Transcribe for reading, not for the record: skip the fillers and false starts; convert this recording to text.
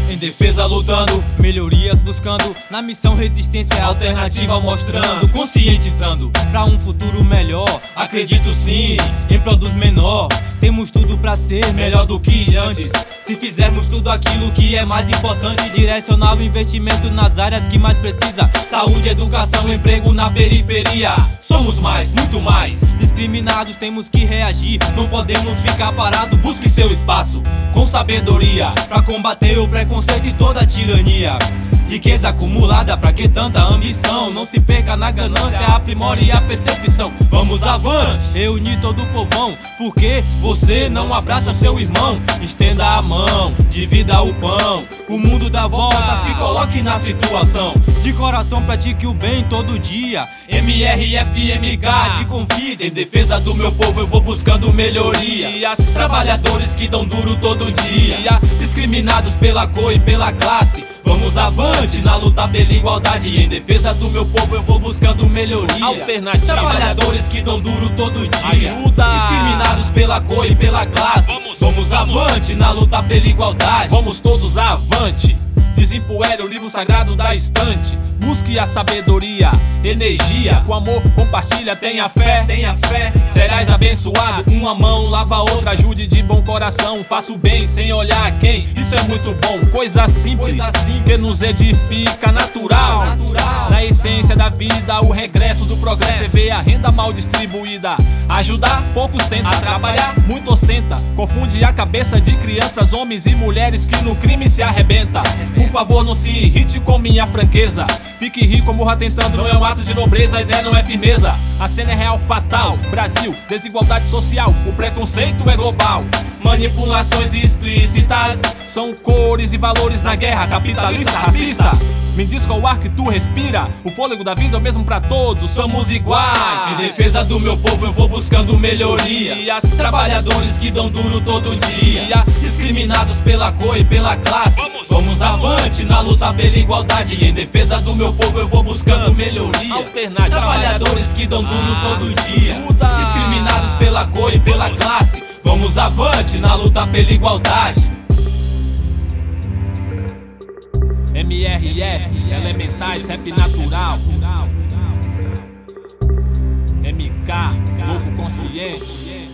Em defesa lutando, melhorias buscando, na missão resistência alternativa mostrando, conscientizando pra um futuro melhor. Acredito sim, em prol dos menor. Temos tudo pra ser melhor do que antes, se fizermos tudo aquilo que é mais importante. Direcionar o investimento nas áreas que mais precisa: saúde, educação, emprego na periferia. Somos mais, muito mais. Discriminados temos que reagir, não podemos ficar parados. Busque seu espaço com sabedoria pra combater o preconceito e toda a tirania. Riqueza acumulada, pra que tanta ambição? Não se perca na ganância, aprimore a percepção. Vamos avante, reunir todo o povão, porque você não abraça seu irmão. Estenda a mão, divida o pão, o mundo dá volta, se coloque na situação. De coração pratique o bem todo dia. MRFMK te convida. Em defesa do meu povo eu vou buscando melhorias. Trabalhadores que dão duro todo dia, discriminados pela cor e pela classe. Vamos avante na luta pela igualdade. Em defesa do meu povo eu vou buscando melhoria. Alternativa. Trabalhadores que dão duro todo dia, ajuda. Discriminados pela cor e pela classe. Vamos avante na luta pela igualdade. Vamos todos avante. Desempoeire o livro sagrado da estante. Busque a sabedoria, energia. Com amor compartilha, tenha fé. Serás abençoado. Uma mão lava a outra, ajude de bom coração. Faça o bem sem olhar a quem. Isso é muito bom, coisa simples que nos edifica, natural. Na essência da vida, o regresso do progresso. Você vê a renda mal distribuída. Ajudar, poucos tenta. A trabalhar, muito ostenta. Confunde a cabeça de crianças, homens e mulheres que no crime se arrebenta. Por favor, não se irrite com minha franqueza. Fique rico, morra tentando, não é um ato de nobreza. A ideia não é firmeza, a cena é real, fatal. Brasil, desigualdade social, o preconceito é global. Manipulações explícitas são cores e valores na guerra capitalista, racista. Me diz qual ar que tu respira. O fôlego da vida é o mesmo pra todos, somos iguais. Em defesa do meu povo eu vou buscando melhorias. Trabalhadores que dão duro todo dia, discriminados pela cor e pela classe. Vamos avante na luta pela igualdade. Em defesa do meu povo eu vou buscando melhorias. Alternativa. Trabalhadores que dão duro todo dia, discriminados pela cor e pela classe. Vamos avante na luta pela igualdade. MRF, elementais, rap natural. MK, louco consciente.